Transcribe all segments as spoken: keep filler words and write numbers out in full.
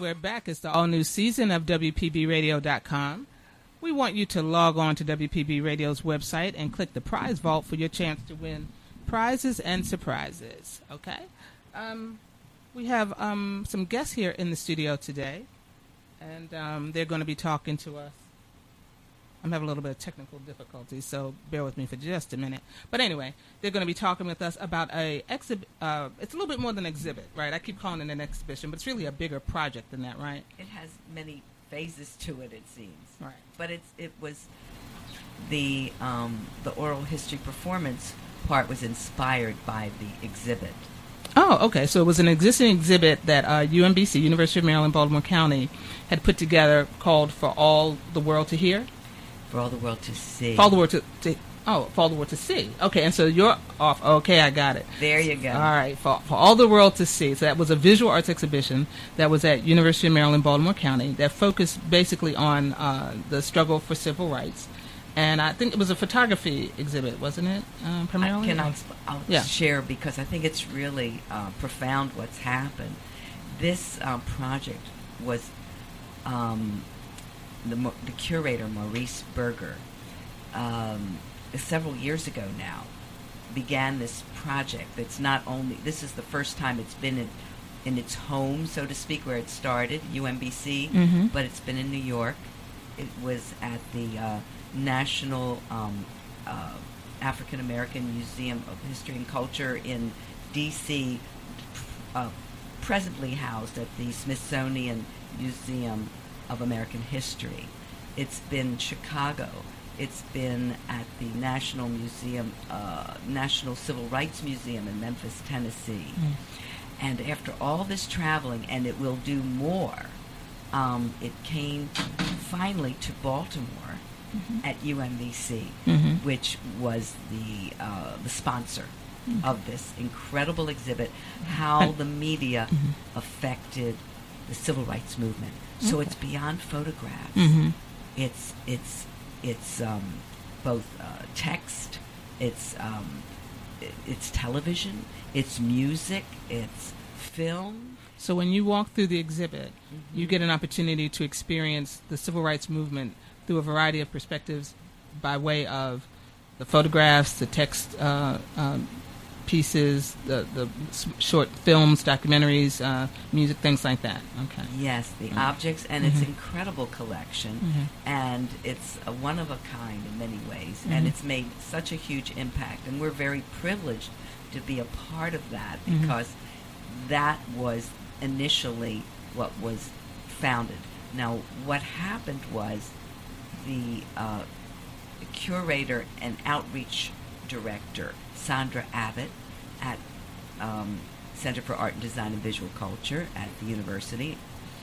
we're back. It's the all-new season of W P B radio dot com. We want you to log on to W P B Radio's website and click the prize vault for your chance to win prizes and surprises. Okay? Um, we have um, some guests here in the studio today, and um, they're going to be talking to us. I'm having a little bit of technical difficulties, so bear with me for just a minute. But anyway, they're going to be talking with us about a exhibit. Uh, it's a little bit more than an exhibit, right? I keep calling it an exhibition, but it's really a bigger project than that, right? It has many phases to it, it seems. Right. But it's it was the um, the oral history performance part was inspired by the exhibit. Oh, okay. So it was an existing exhibit that uh, U M B C, University of Maryland, Baltimore County, had put together called "For All the World to Hear." For all the world to see. For all the world to, to oh, for all the world to see. Okay, and so you're off. Okay, I got it. There you go. All right, for for all the world to see. So that was a visual arts exhibition that was at University of Maryland, Baltimore County, that focused basically on uh, the struggle for civil rights, and I think it was a photography exhibit, wasn't it? Um, primarily. I, can I, I'll yeah. share because I think it's really uh, profound what's happened. This uh, project was. Um, The, the curator, Maurice Berger, um, several years ago now, began this project that's not only, this is the first time it's been in, in its home, so to speak, where it started, U M B C, mm-hmm. but it's been in New York. It was at the uh, National um, uh, African American Museum of History and Culture in D C, uh, presently housed at the Smithsonian Museum of American History. It's been Chicago. It's been at the National Museum, uh, National Civil Rights Museum in Memphis, Tennessee. Mm. And after all this traveling, and it will do more, um, it came finally to Baltimore mm-hmm. at U M B C, mm-hmm. which was the uh, the sponsor mm-hmm. of this incredible exhibit, how the media mm-hmm. affected the civil rights movement. So okay. It's beyond photographs. Mm-hmm. It's it's it's um, both uh, text. It's um, it's television. It's music. It's film. So when you walk through the exhibit, mm-hmm. you get an opportunity to experience the civil rights movement through a variety of perspectives, by way of the photographs, the text uh, um, pieces, the the short films, documentaries, uh, music, things like that. Okay. Yes, the mm-hmm. objects, and mm-hmm. it's incredible collection, mm-hmm. and it's a one of a kind in many ways, mm-hmm. and it's made such a huge impact, and we're very privileged to be a part of that because mm-hmm. that was initially what was founded. Now, what happened was the, uh, the curator and outreach director, Sandra Abbott, at um, Center for Art and Design and Visual Culture at the university,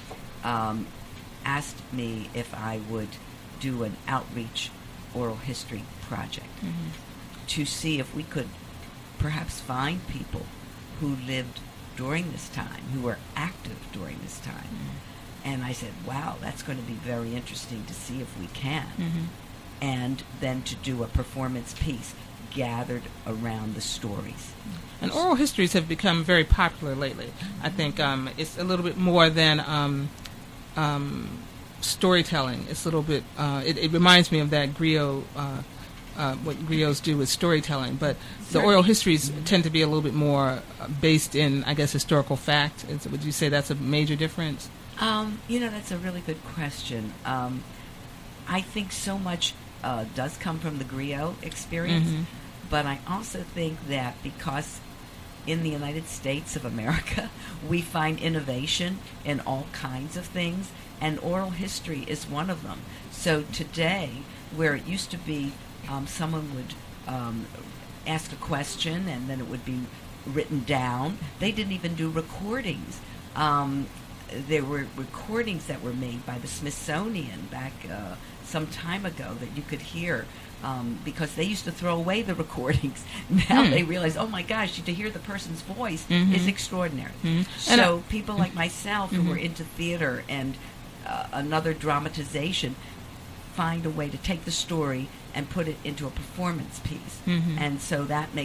um, asked me if I would do an outreach oral history project mm-hmm. to see if we could perhaps find people who lived during this time, who were active during this time. Mm-hmm. And I said, wow, that's going to be very interesting to see if we can. Mm-hmm. And then to do a performance piece gathered around the stories. And oral histories have become very popular lately. I think um, it's a little bit more than um, um, storytelling. It's a little bit, uh, it, it reminds me of that griot, uh, uh, what griots do with storytelling. But the oral histories mm-hmm. tend to be a little bit more uh, based in, I guess, historical fact. Is, would you say that's a major difference? Um, you know, that's a really good question. Um, I think so much uh, does come from the griot experience. Mm-hmm. But I also think that because in the United States of America, we find innovation in all kinds of things, and oral history is one of them. So today, where it used to be um, someone would um, ask a question and then it would be written down, they didn't even do recordings. Um, there were recordings that were made by the Smithsonian back uh, some time ago that you could hear. Um, because they used to throw away the recordings. Now mm. they realize, oh my gosh, to hear the person's voice mm-hmm. is extraordinary. Mm-hmm. So I, people like myself mm-hmm. who are into theater and uh, another dramatization find a way to take the story and put it into a performance piece. Mm-hmm. And so that makes it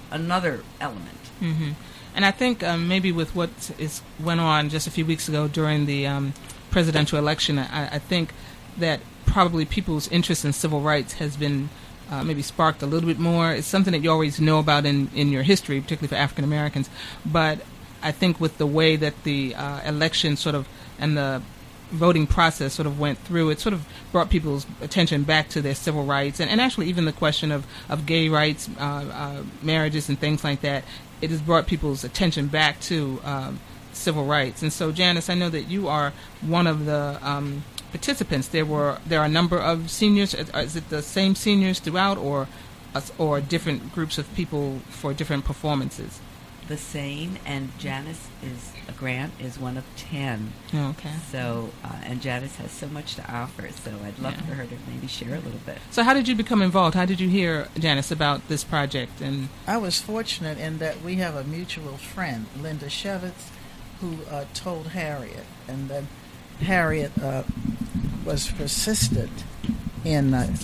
another element. Mm-hmm. And I think um, maybe with what is went on just a few weeks ago during the um, presidential election, I, I think that probably people's interest in civil rights has been uh, maybe sparked a little bit more. It's something that you always know about in, in your history, particularly for African Americans. But I think with the way that the uh, election sort of and the voting process sort of went through, it sort of brought people's attention back to their civil rights, and, and actually even the question of, of gay rights, uh, uh, marriages and things like that. It has brought people's attention back to um, civil rights. And so, Janice, I know that you are one of the um, participants. There were there are a number of seniors. Is it the same seniors throughout, or or different groups of people for different performances? The same, and Janice is a Grant is one of ten. Oh, okay. So, uh, and Janice has so much to offer. So, I'd love Yeah. for her to maybe share a little bit. So, how did you become involved? How did you hear, Janice, about this project? And I was fortunate in that we have a mutual friend, Linda Shevitz, who uh, told Harriet, and then Harriet uh, was persistent in. Uh,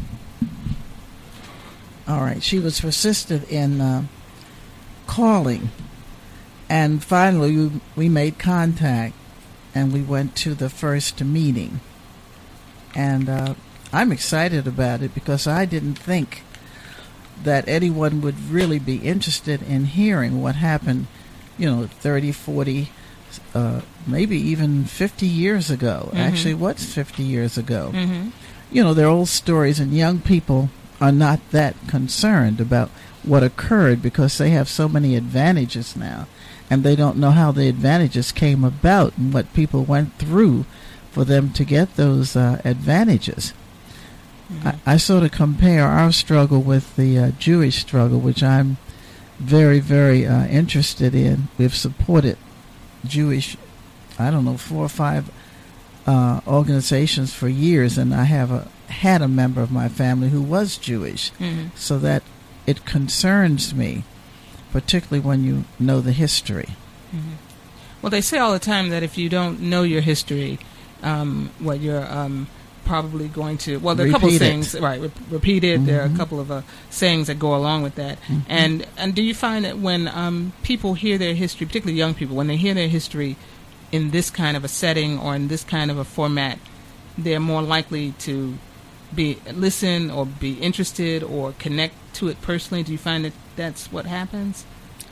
all right, she was persistent in. Uh, calling, and finally we, we made contact, and we went to the first meeting, and uh, I'm excited about it because I didn't think that anyone would really be interested in hearing what happened, you know, thirty, forty, uh, maybe even fifty years ago. Mm-hmm. Actually, what's fifty years ago? mm-hmm. You know, they're old stories, and young people are not that concerned about what occurred because they have so many advantages now, and they don't know how the advantages came about and what people went through for them to get those uh, advantages. Mm-hmm. I, I sort of compare our struggle with the uh, Jewish struggle, which I'm very, very uh, interested in. We've supported Jewish, I don't know, four or five uh, organizations for years, and I have a had a member of my family who was Jewish, Mm-hmm. so that it concerns me, particularly when you know the history. Mm-hmm. Well, they say all the time that if you don't know your history, um, what you're um, probably going to, well, there are a couple of Repeat it. things, right, re- repeat it. There are a Mhm. couple of uh, sayings that go along with that. Mhm. And and do you find that when um, people hear their history, particularly young people, when they hear their history in this kind of a setting or in this kind of a format, they're more likely to be listen or be interested or connect to it personally? Do you find that that's what happens?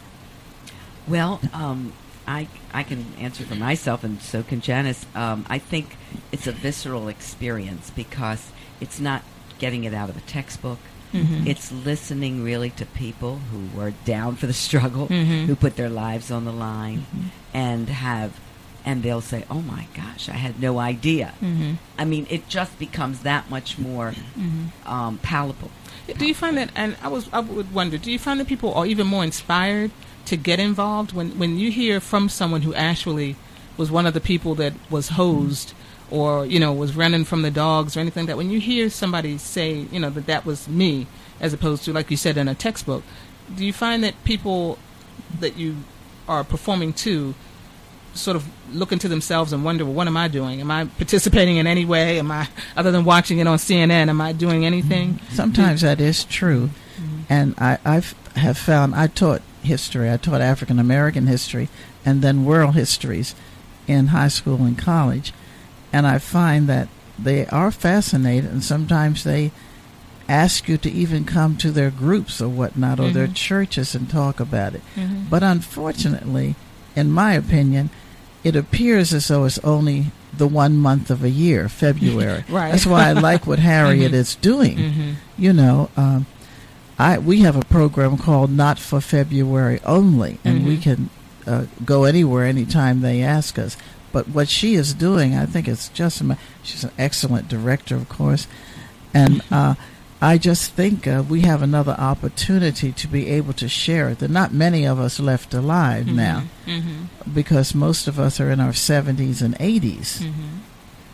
Well, um, I I can answer for myself, and so can Janice. Um, I think it's a visceral experience because it's not getting it out of a textbook. Mm-hmm. It's listening really to people who were down for the struggle, Mhm. who put their lives on the line, Mhm. and have, and they'll say, "Oh my gosh, I had no idea." Mm-hmm. I mean, it just becomes that much more Mm-hmm. um, palatable. Do you find that, and I was, I would wonder, do you find that people are even more inspired to get involved when, when you hear from someone who actually was one of the people that was hosed or, you know, was running from the dogs or anything, that when you hear somebody say, you know, that that was me, as opposed to, like you said, in a textbook, do you find that people that you are performing to sort of look into themselves and wonder, well, what am I doing? Am I participating in any way? Am I, other than watching it on C N N, am I doing anything? Sometimes that is true, Mhm. and I I've, have found I taught history. I taught African American history and then world histories in high school and college, and I find that they are fascinated, and sometimes they ask you to even come to their groups or whatnot, or their Mhm. churches, and talk about it. Mhm. But unfortunately, in my opinion, it appears as though it's only the one month of a year, February. Right. That's why I like what Harriet Mhm. is doing. Mhm. You know, um, I we have a program called Not for February Only, and we Mhm. can uh, go anywhere anytime they ask us. But what she is doing, I think it's just, ama- she's an excellent director, of course, and uh, I just think uh, we have another opportunity to be able to share it. There are not many of us left alive Mhm. now, Mhm. because most of us are in our seventies and eighties. Mhm.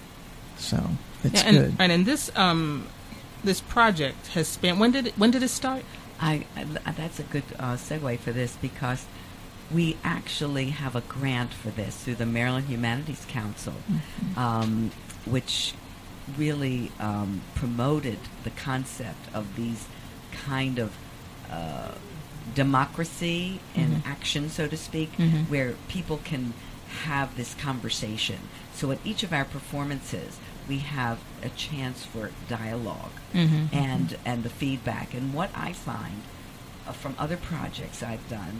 So it's Yeah, and, good. and in this um, this project has spent. When did it, when did it start? I, I that's a good uh, segue for this because we actually have a grant for this through the Maryland Humanities Council, Mhm. um, which really um, promoted the concept of these kind of uh, democracy in Mm-hmm. action, so to speak, Mm-hmm. where people can have this conversation. So at each of our performances, we have a chance for dialogue Mm-hmm. and and the feedback. And what I find uh, from other projects I've done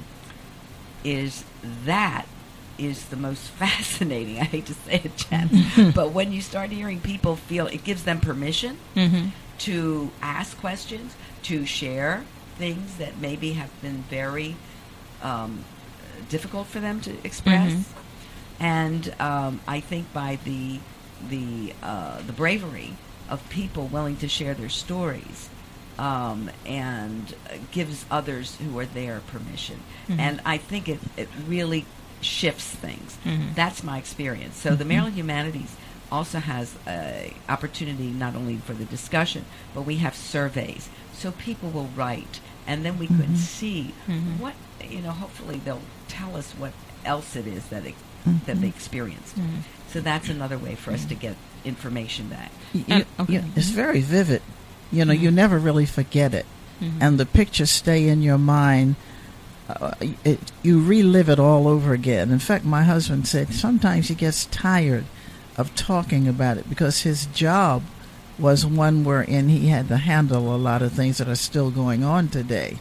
is that is the most fascinating. I hate to say it, Jen, but when you start hearing people feel, it gives them permission Mm-hmm. to ask questions, to share things that maybe have been very um, difficult for them to express. Mhm. And um, I think by the the uh, the bravery of people willing to share their stories, um, and uh, gives others who are there permission. Mhm. And I think it, it really shifts things. Mhm. That's my experience. So the Maryland Humanities also has a opportunity not only for the discussion, but we have surveys. So people will write, and then we can Mhm. see Mhm. what, you know, hopefully they'll tell us what else it is that it, that they experienced. Mhm. So that's another way for us to get information back. You- And- okay. you- it's very vivid. You know, you Mhm. never really forget it. Mhm. And the pictures stay in your mind. Uh, it, you relive it all over again. In fact, my husband said sometimes he gets tired of talking about it because his job was one wherein he had to handle a lot of things that are still going on today.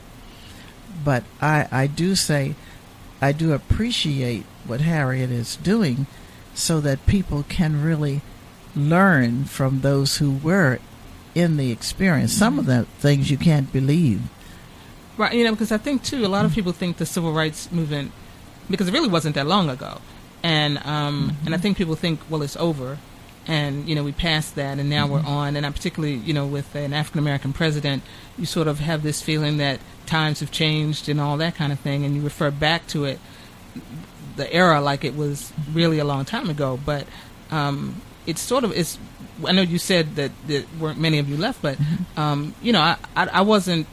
But I, I do say, I do appreciate what Harriet is doing so that people can really learn from those who were in the experience. Some of the things you can't believe. Right, you know, because I think, too, a lot of people think the civil rights movement, because it really wasn't that long ago. And um, Mm-hmm. and I think people think, well, it's over. And, you know, we passed that, and now Mm-hmm. we're on. And I'm particularly, you know, with an African-American president, you sort of have this feeling that times have changed and all that kind of thing. And you refer back to it, the era, like it was really a long time ago. But um, it's sort of, it's, I know you said that there weren't many of you left, but, Mm-hmm. um, you know, I, I, I wasn't,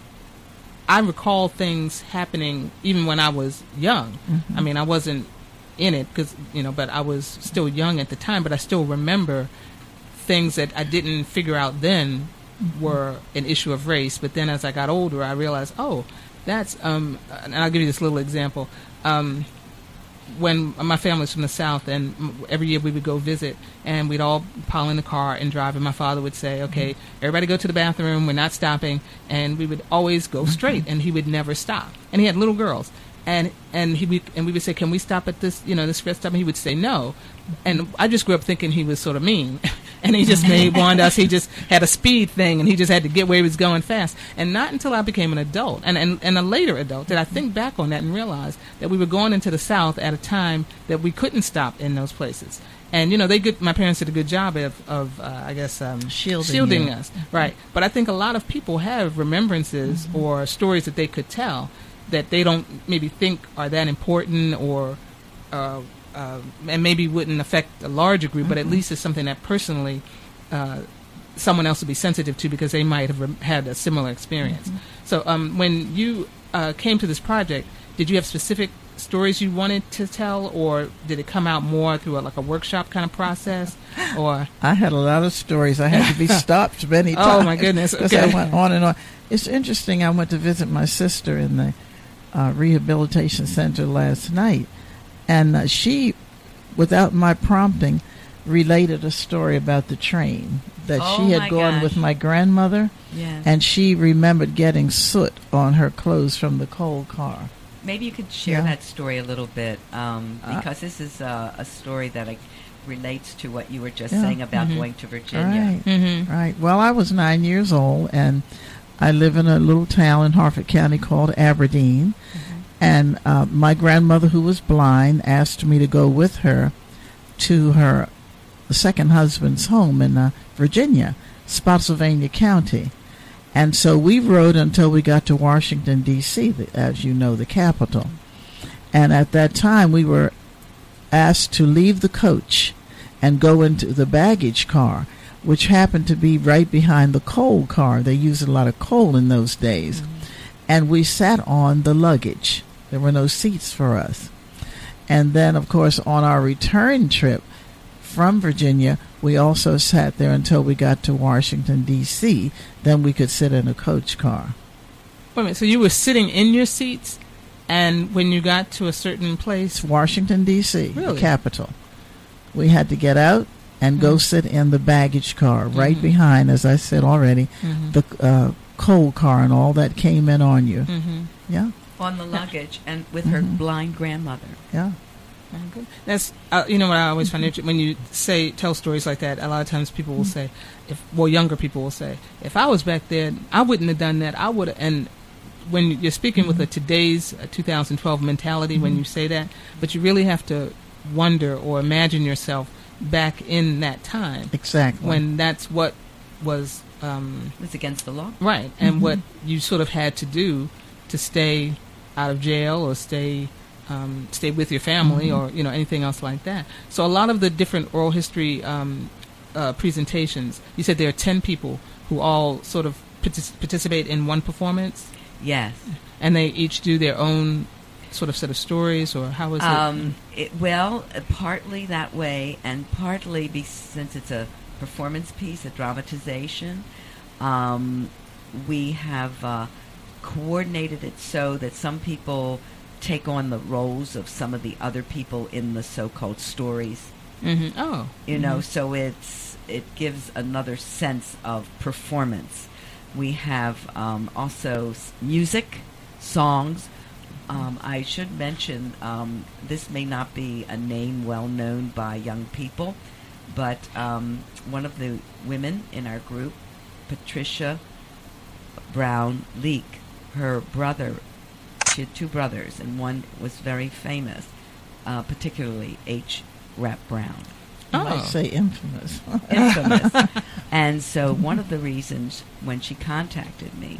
I recall things happening even when I was young. Mhm. I mean, I wasn't in it because, you know, but I was still young at the time, but I still remember things that I didn't figure out then were an issue of race. But then as I got older, I realized, oh, that's, um, and I'll give you this little example. Um, when my family's from the South, and m- every year we would go visit, and we'd all pile in the car and drive, and my father would say, okay, everybody go to the bathroom, we're not stopping, and we would always go straight, and he would never stop. And he had little girls, and and he would, and we would say, can we stop at this, you know, this rest stop? And he would say no. And I just grew up thinking he was sort of mean. And he just made warned us. He just had a speed thing, and he just had to get where he was going fast. And not until I became an adult, and, and, and a later adult, did I think back on that and realize that we were going into the South at a time that we couldn't stop in those places. And, you know, they good, my parents did a good job of, of uh, I guess, um, Shielding you. us. Right. But I think a lot of people have remembrances Mm-hmm. or stories that they could tell that they don't maybe think are that important or uh, uh, and maybe wouldn't affect a larger group, but at least it's something that personally uh, someone else would be sensitive to because they might have rem- had a similar experience. So um, when you uh, came to this project, did you have specific stories you wanted to tell, or did it come out more through a, like a workshop kind of process? Or I had a lot of stories. I had to be stopped many times. Oh, my goodness. Because Okay. I went on and on. It's interesting. I went to visit my sister in the uh, rehabilitation center last night, and uh, she, without my prompting, related a story about the train that Oh, she had my gone gosh. with my grandmother, Yes. and she remembered getting soot on her clothes from the coal car. Maybe you could share Yeah. that story a little bit, um, Uh, because this is uh, a story that I, relates to what you were just Yeah. saying about Mhm. going to Virginia. Right. mm-hmm. Right. Well, I was nine years old, and I live in a little town in Harford County called Aberdeen. And uh, my grandmother, who was blind, asked me to go with her to her second husband's home in uh, Virginia, Spotsylvania County. And so we rode until we got to Washington, D C, the, as you know, the capital. And at that time, we were asked to leave the coach and go into the baggage car, which happened to be right behind the coal car. They used a lot of coal in those days. Mm-hmm. And we sat on the luggage. There were no seats for us. And then, of course, on our return trip from Virginia, we also sat there until we got to Washington, D C Then we could sit in a coach car. Wait a minute. So you were sitting in your seats, and when you got to a certain place, Washington, D C, Really? the capital, we had to get out and go Mhm. sit in the baggage car right Mhm. behind, as I said already, Mhm. the uh, coal car and all that came in on you. Mhm. Yeah, On the luggage and with her Mhm. blind grandmother. yeah. My goodness. That's uh, you know what I always find interesting when you say tell stories like that. A lot of times people will say, if well, younger people will say, if I was back there, I wouldn't have done that. I would. And when you're speaking with a today's uh, two thousand twelve mentality, when you say that, but you really have to wonder or imagine yourself back in that time Exactly. when that's what was um, It was against the law. right, and Mhm. what you sort of had to do to stay out of jail or stay um, stay with your family Mhm. or you know anything else like that. So a lot of the different oral history um, uh, presentations, you said there are ten people who all sort of partic- participate in one performance, Yes. and they each do their own sort of set of stories, or how is it? Um, it well, uh, partly that way, and partly be, since it's a performance piece, a dramatization, um, we have uh, coordinated it so that some people take on the roles of some of the other people in the so-called stories. hmm Oh, You know, mhm. so it's it gives another sense of performance. We have um, also s- music, songs. Um, I should mention um, this may not be a name well known by young people, but um, one of the women in our group, Patricia Brown Leak, her brother, she had two brothers, and one was very famous, uh, particularly H. Rap Brown. You might Oh. say infamous. Infamous. And so one of the reasons when she contacted me,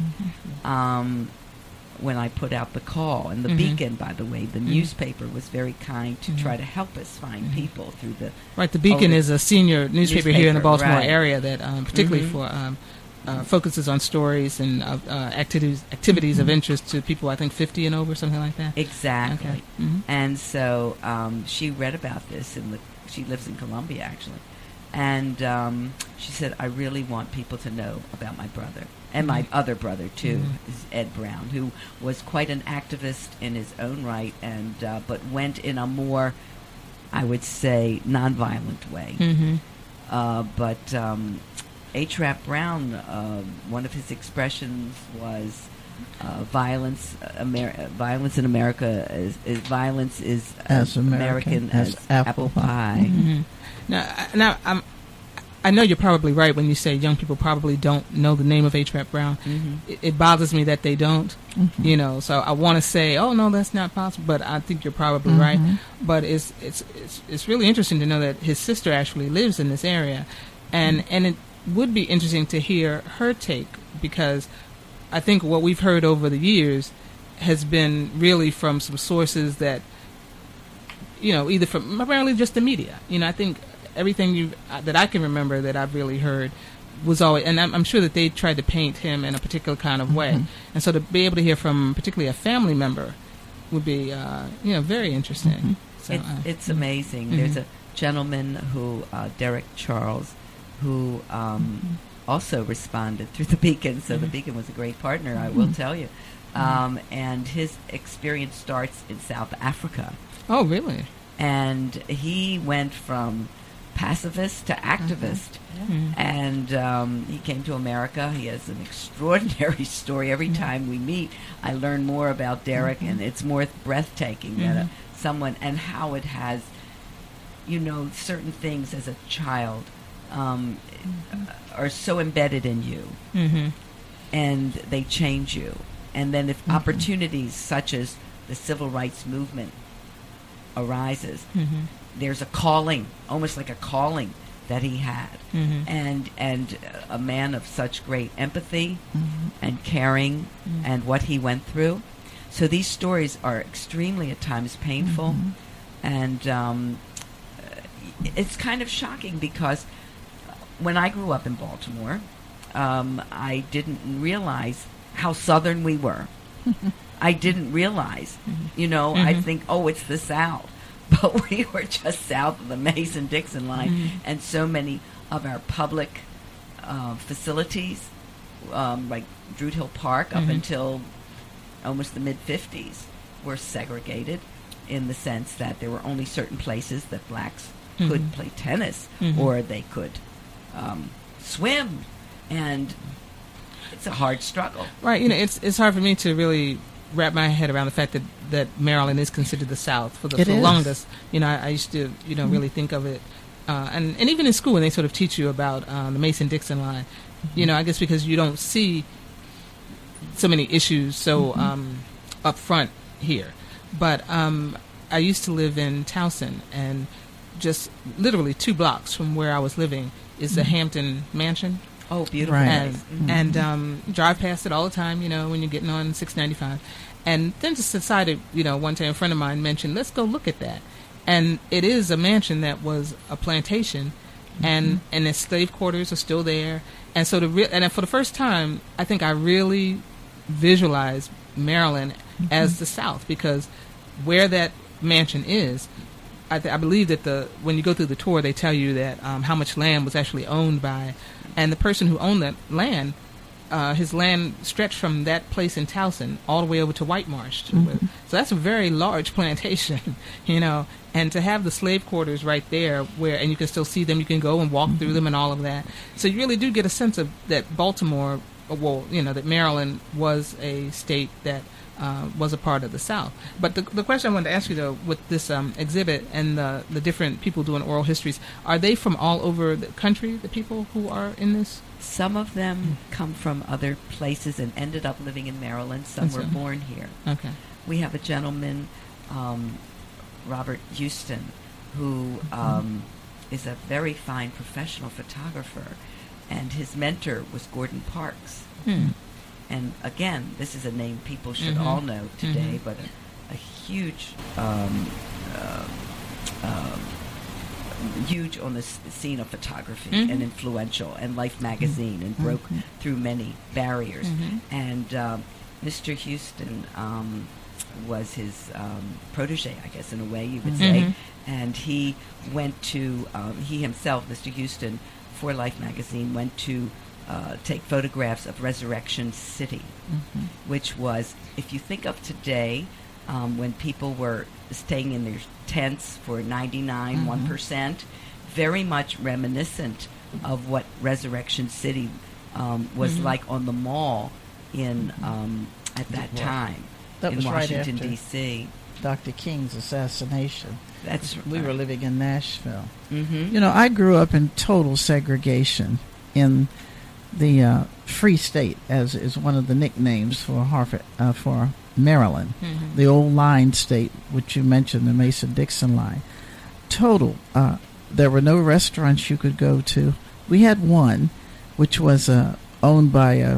um, when I put out the call, and the Mhm. Beacon, by the way, the Mhm. newspaper was very kind to Mhm. try to help us find Mhm. people through the Right, the Beacon Oh, is a senior newspaper, here in the newspaper, Baltimore right. area that um, particularly Mhm. for um, uh, focuses on stories and uh, uh, activities activities of interest to people, I think, fifty and over, something like that. exactly. Okay. Mhm. And so um, she read about this in the. She lives in Columbia, actually, and um, she said, "I really want people to know about my brother and my Mhm. other brother too, Mhm. is Ed Brown, who was quite an activist in his own right, and uh, but went in a more, I would say, nonviolent way. Mhm. Uh, but um, H. Rap Brown, uh, one of his expressions was." Uh, violence, uh, Amer- violence in America is, is violence is As American as apple pie. Mhm. Now, I- now I'm, I know you're probably right when you say young people probably don't know the name of H. Rap Brown. Mhm. It, it bothers me that they don't. Mhm. You know, so I want to say, oh no, that's not possible. But I think you're probably Mhm. right. But it's it's it's it's really interesting to know that his sister actually lives in this area, and and it would be interesting to hear her take, because I think what we've heard over the years has been really from some sources that, you know, either from primarily just the media. You know, I think everything you uh, that I can remember that I've really heard was always, and I'm, I'm sure that they tried to paint him in a particular kind of way, Mhm. and so to be able to hear from particularly a family member would be, uh, you know, very interesting. Mhm. So, It's, uh, it's amazing. Mhm. There's a gentleman who, uh, Derek Charles, who um, also responded through the Beacon. So the Mhm. Beacon was a great partner, I will Mhm. tell you. Um, and his experience starts in South Africa. oh, really? And he went from pacifist to activist. Mhm. And um, he came to America. He has an extraordinary story. Every Mhm. time we meet, I learn more about Derek, Mhm. and it's more breathtaking that Mhm. uh, someone, and how it has, you know, certain things as a child um, are so embedded in you, Mhm. and they change you. And then if Mhm. opportunities such as the civil rights movement arises, Mhm. there's a calling, almost like a calling that he had. Mhm. and and a man of such great empathy Mhm. and caring, Mhm. and what he went through. So these stories are extremely at times painful, Mhm. and um, uh, it's kind of shocking because when I grew up in Baltimore, um, I didn't realize how southern we were. I didn't realize, Mhm. you know, I Mhm. think, oh, it's the South. But we were just south of the Mason-Dixon line, Mhm. and so many of our public uh, facilities, um, like Druid Hill Park, up Mhm. until almost the mid fifties, were segregated in the sense that there were only certain places that blacks mm-hmm. could play tennis mm-hmm. or they could um, swim, and it's a hard struggle. Right. You know, it's it's hard for me to really wrap my head around the fact that, that Maryland is considered the South for the, for the longest. You know, I, I used to, you know, mm-hmm. really think of it, uh, and and even in school when they sort of teach you about uh, the Mason-Dixon line, mm-hmm. you know, I guess because you don't see so many issues so mm-hmm. um, up front here. But um, I used to live in Towson, and just literally two blocks from where I was living is mm-hmm. the Hampton Mansion. Oh, beautiful. Right. And, mm-hmm. and um, drive past it all the time, you know, when you're getting on six ninety-five. And then just decided, you know, one time a friend of mine mentioned, let's go look at that. And it is a mansion that was a plantation, mm-hmm. and, and the slave quarters are still there. And so the re- and for the first time, I think I really visualized Maryland mm-hmm. as the South, because where that mansion is, I, th- I believe that the when you go through the tour, they tell you that um, how much land was actually owned by, and the person who owned that land, uh, his land stretched from that place in Towson all the way over to White Marsh. Mm-hmm. So that's a very large plantation, you know. And to have the slave quarters right there, where and you can still see them, you can go and walk mm-hmm. through them and all of that. So you really do get a sense of that Baltimore, well, you know, that Maryland was a state that uh, was a part of the South. But the the question I wanted to ask you, though, with this um, exhibit and the, the different people doing oral histories, are they from all over the country, the people who are in this? Some of them come from other places and ended up living in Maryland. Some That's were it. born here. Okay. We have a gentleman, um, Robert Houston, who um, is a very fine professional photographer, and his mentor was Gordon Parks. Hmm. And again, this is a name people should Mm-hmm. all know today, Mm-hmm. but a, a huge, um, uh, um, huge on the s- scene of photography Mm-hmm. and influential, and Life magazine, and broke Mm-hmm. through many barriers. Mm-hmm. And um, Mister Houston um, was his um, protege, I guess, in a way you would say. Mhm. And he went to, um, he himself, Mister Houston, for Life magazine, went to uh, take photographs of Resurrection City, Mhm. which was, if you think of today, um, when people were staying in their tents for ninety-nine, Mhm. one percent, very much reminiscent of what Resurrection City um, was Mhm. like on the mall in um, at that Right. time That in was right Washington, after D C. Doctor King's assassination. That's We were living in Nashville. Mm-hmm. You know, I grew up in total segregation in the uh, Free State, as is one of the nicknames for Harvard, uh, for Maryland, Mhm. the old line state, which you mentioned, the Mason-Dixon line. Total. Uh, there were no restaurants you could go to. We had one, which was uh, owned by a,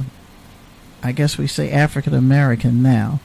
I guess we say African American now.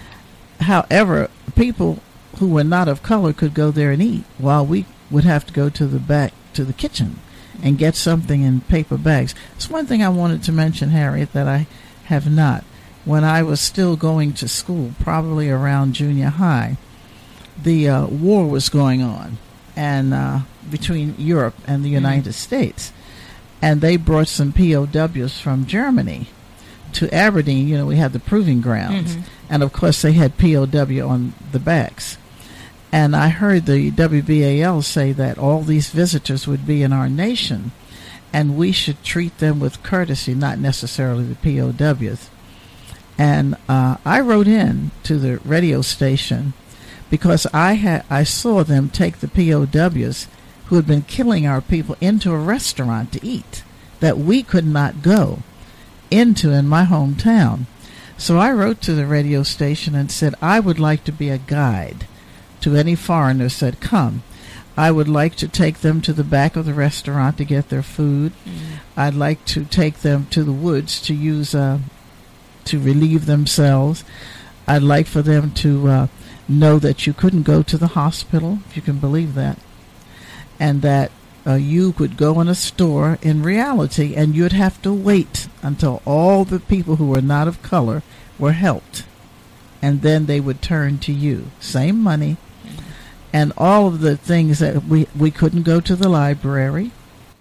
However, people who were not of color could go there and eat, while we would have to go to the back to the kitchen and get something in paper bags. It's one thing I wanted to mention, Harriet, that I have not. When I was still going to school, probably around junior high, the uh, war was going on, and uh, between Europe and the United mm-hmm. States, and they brought some P O Ws from Germany to Aberdeen. You know, we had the proving grounds, Mhm. and of course they had P O W on the backs. And I heard the W B A L say that all these visitors would be in our nation, and we should treat them with courtesy, not necessarily the P O Ws. And uh, I wrote in to the radio station because I had I saw them take the P O Ws who had been killing our people into a restaurant to eat that we could not go into in my hometown. So I wrote to the radio station and said I would like to be a guide to any foreigners that come. I would like to take them to the back of the restaurant to get their food. Mm. I'd like to take them to the woods to use uh, to relieve themselves. I'd like for them to uh, know that you couldn't go to the hospital, if you can believe that, and that uh, you could go in a store in reality and you'd have to wait until all the people who were not of color were helped, and then they would turn to you. Same money, mm-hmm. and all of the things that we, we couldn't go to the library.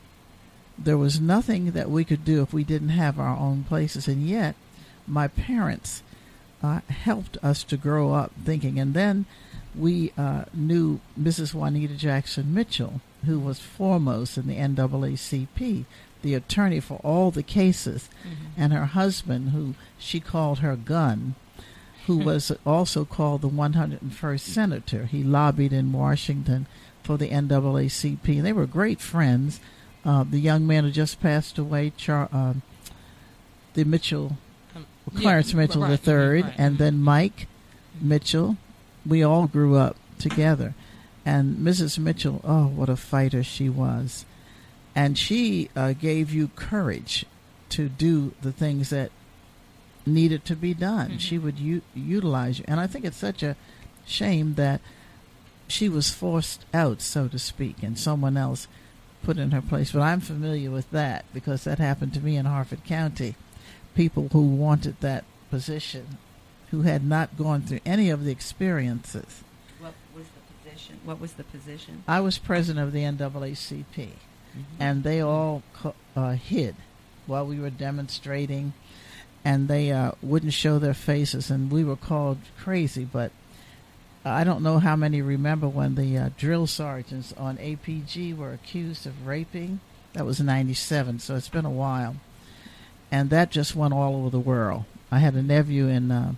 There was nothing that we could do if we didn't have our own places, and yet my parents uh, helped us to grow up thinking. And then we uh, knew Missus Juanita Jackson Mitchell, who was foremost in the N double A C P, the attorney for all the cases, mm-hmm. and her husband, who she called her gun, who was also called the one hundred first Senator. He lobbied in Washington for the N double A C P. They were great friends. Uh, the young man who just passed away, Char- uh, the Mitchell, um, Clarence yeah, Mitchell right, the third, right. and then Mike Mitchell. We all grew up together. And Missus Mitchell, oh, what a fighter she was. And she uh, gave you courage to do the things that needed to be done. Mm-hmm. She would u- utilize you. And I think it's such a shame that she was forced out, so to speak, and someone else put in her place. But I'm familiar with that because that happened to me in Harford County. People who wanted that position, who had not gone through any of the experiences. What was the position? What was the position? I was president of the N double A C P, mm-hmm. and they all co- uh, hid while we were demonstrating, and they uh, wouldn't show their faces, and we were called crazy. But I don't know how many remember when the uh, drill sergeants on A P G were accused of raping. That was ninety-seven, so it's been a while. And that just went all over the world. I had a nephew in, uh,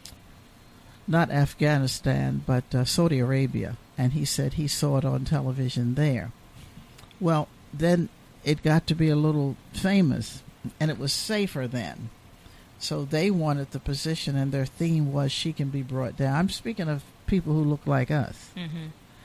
not Afghanistan, but uh, Saudi Arabia, and he said he saw it on television there. Well, then it got to be a little famous, and it was safer then. So they wanted the position, and their theme was She Can Be Brought Down. I'm speaking of people who look like us. Mm-hmm.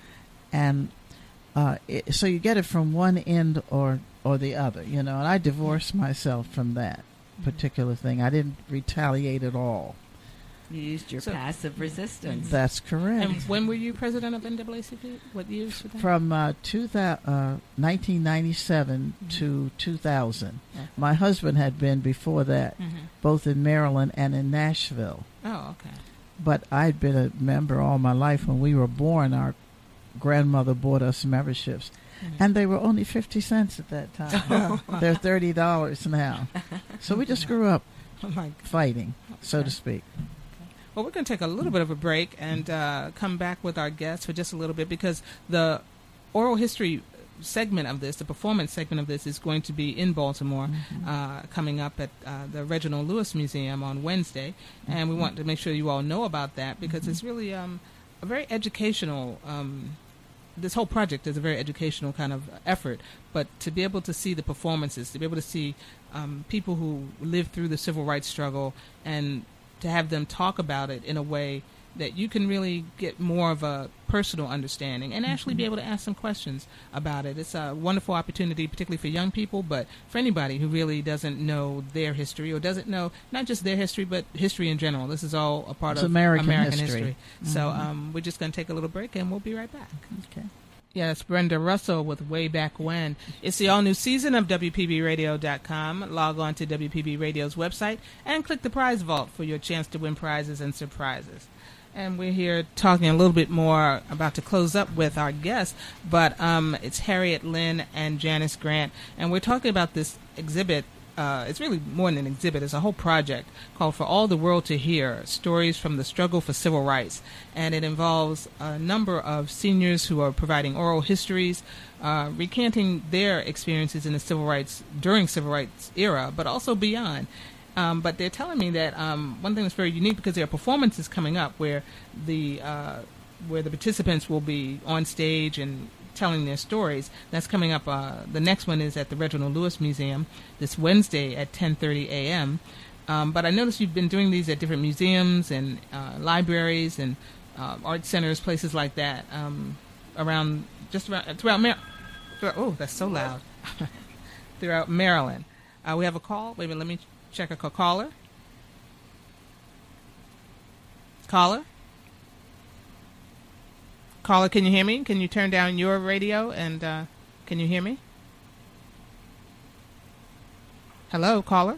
And uh, it, so you get it from one end or, or the other, you know, and I divorced myself from that mm-hmm. particular thing. I didn't retaliate at all. You used your so, passive resistance. That's correct. And when were you president of N double A C P? What years were that? From uh, two thousand, uh, nineteen ninety-seven mm-hmm. to two thousand. Okay. My husband had been before that, mm-hmm. both in Maryland and in Nashville. Oh, okay. But I'd been a member all my life. When we were born, our grandmother bought us memberships, mm-hmm. and they were only fifty cents at that time. Oh, wow. They're thirty dollars now. So we just grew up oh my fighting, okay. so to speak. Well, we're going to take a little bit of a break and uh, come back with our guests for just a little bit, because the oral history segment of this, the performance segment of this, is going to be in Baltimore, mm-hmm. uh, coming up at uh, the Reginald Lewis Museum on Wednesday. Mm-hmm. And we want to make sure you all know about that, because mm-hmm. it's really um, a very educational, um, this whole project is a very educational kind of effort. But to be able to see the performances, to be able to see um, people who lived through the civil rights struggle, and to have them talk about it in a way that you can really get more of a personal understanding and actually mm-hmm. be able to ask some questions about it. It's a wonderful opportunity, particularly for young people, but for anybody who really doesn't know their history, or doesn't know not just their history, but history in general. This is all a part it's of American, American history. history. Mm-hmm. So um, we're just going to take a little break, and we'll be right back. Okay. Yeah, it's Brenda Russell with Way Back When. It's the all-new season of W P B radio dot com. Log on to W P B Radio's website and click the prize vault for your chance to win prizes and surprises. And we're here talking a little bit more, about to close up with our guests, but um, it's Harriet Lynn and Janice Grant, and we're talking about this exhibit. Uh, it's really more than an exhibit. It's a whole project called For All the World to Hear, Stories from the Struggle for Civil Rights. And it involves a number of seniors who are providing oral histories, uh, recanting their experiences in the civil rights, during civil rights era, but also beyond. Um, but they're telling me that um, one thing that's very unique, because there are performances coming up where the uh, where the participants will be on stage and telling their stories. That's coming up. Uh, the next one is at the Reginald Lewis Museum this Wednesday at ten thirty a.m. Um, but I noticed you've been doing these at different museums and uh, libraries and uh, art centers, places like that, um, around just around throughout Maryland. Oh, that's so loud. Throughout Maryland. Uh, we have a call. Wait a minute. Let me check a call. Caller. Caller. Caller, can you hear me? Can you turn down your radio and uh, can you hear me? Hello, caller?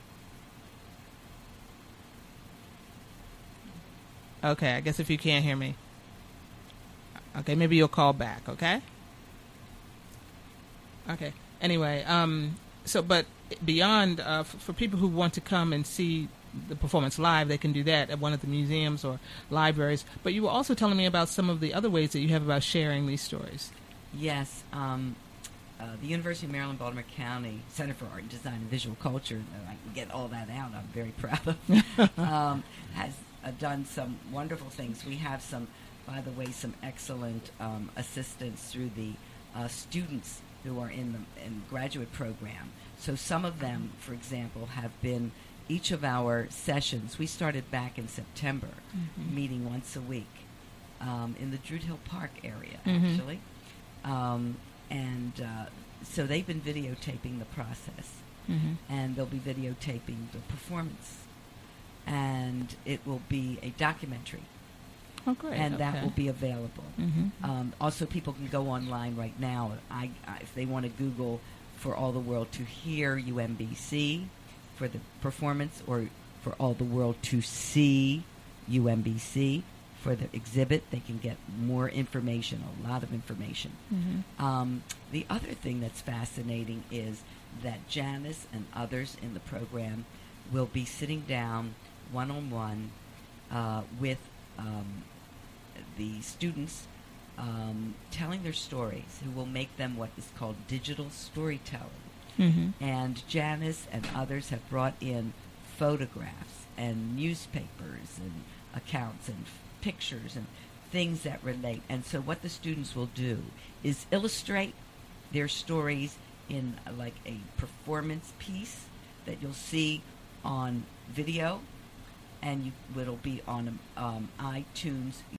Okay, I guess if you can't hear me. Okay, maybe you'll call back, okay? Okay. Anyway, um, so, but beyond uh, f- for people who want to come and see the performance live, they can do that at one of the museums or libraries. But you were also telling me about some of the other ways that you have about sharing these stories. Yes. Um, uh, the University of Maryland, Baltimore County Center for Art and Design and Visual Culture, I can get all that out, I'm very proud of, um, has uh, done some wonderful things. We have some, by the way, some excellent um, assistance through the uh, students who are in the in graduate program. So some of them, for example, have been each of our sessions. We started back in September, mm-hmm. meeting once a week um, in the Druid Hill Park area, mm-hmm. actually. Um, and uh, so they've been videotaping the process, mm-hmm. and they'll be videotaping the performance. And it will be a documentary. Oh, great. And okay. that will be available. Mm-hmm. Um, also, people can go online right now. I, I, if they want to Google For All the World to Hear U M B C for the performance, or For All the World to See U M B C for the exhibit, they can get more information, a lot of information. Mm-hmm. Um, the other thing that's fascinating is that Janice and others in the program will be sitting down one-on-one uh, with um, the students, um, telling their stories, who will make them what is called digital storytelling. Mm-hmm. And Janice and others have brought in photographs and newspapers and accounts and f- pictures and things that relate. And so what the students will do is illustrate their stories in uh, like a performance piece that you'll see on video, and you, it'll be on um, iTunes